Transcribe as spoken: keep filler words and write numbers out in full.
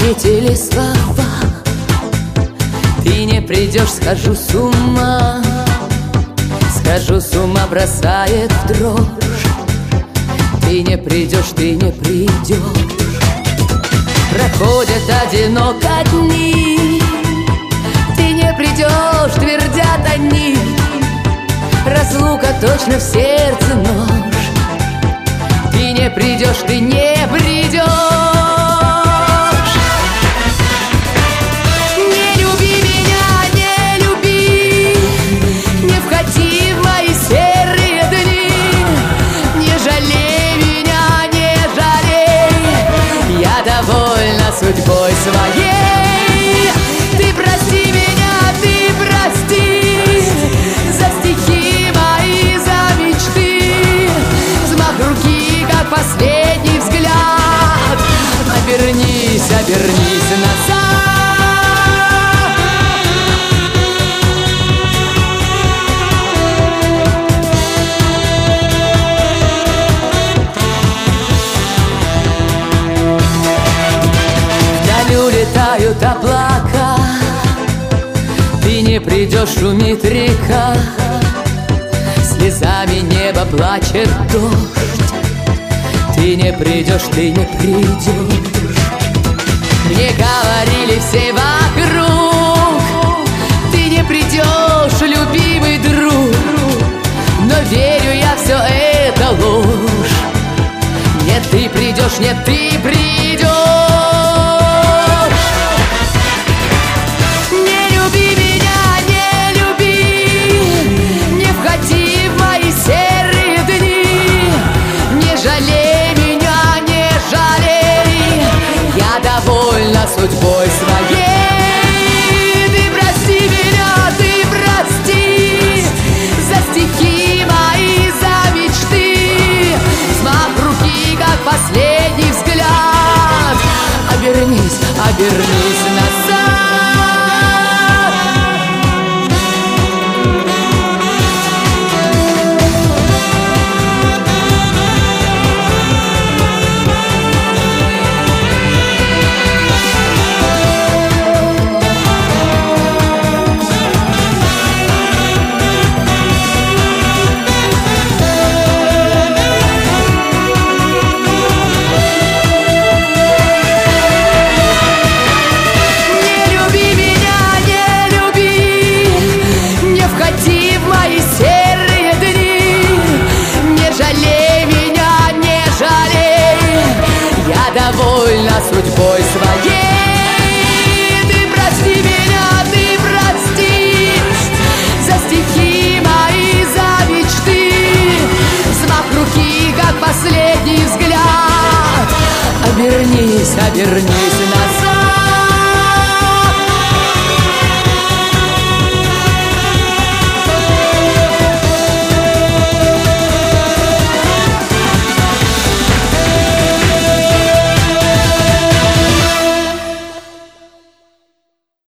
Похитили слова, ты не придешь, схожу с ума. Схожу с ума, бросает в дрожь. Ты не придешь, ты не придешь. Проходят одиноко дни, ты не придешь, твердят они. Разлука точно в сердце нож. Ты не придешь, ты не придешь. Не люби меня, не люби, не входи в мои серые дни. Не жалей меня, не жалей, я довольна судьбой своей. Ты прости меня, ты прости за стихи мои, за мечты. Взмах руки, как последний взгляд. Обернись, обернись назад. Вдаль улетают облака, ты не придешь, шумит река. Слезами небо плачет дождь. Ты не придешь, ты не придешь. Мне говорили все вокруг, ты не придешь, любимый друг. Но верю я, все это ложь. Нет, ты придешь, нет, ты придешь. Не люби меня, не люби, не входи в мои серые дни. Не жалей меня, не жалей, я довольна судьбой своей. Ты прости меня, ты прости за стихи мои, за мечты. Взмах руки, как последний взгляд. Обернись, обернись назад. Довольна судьбой своей. Ты прости меня, ты прости за стихи мои, за мечты. Взмах руки, как последний взгляд. Обернись, обернись назад.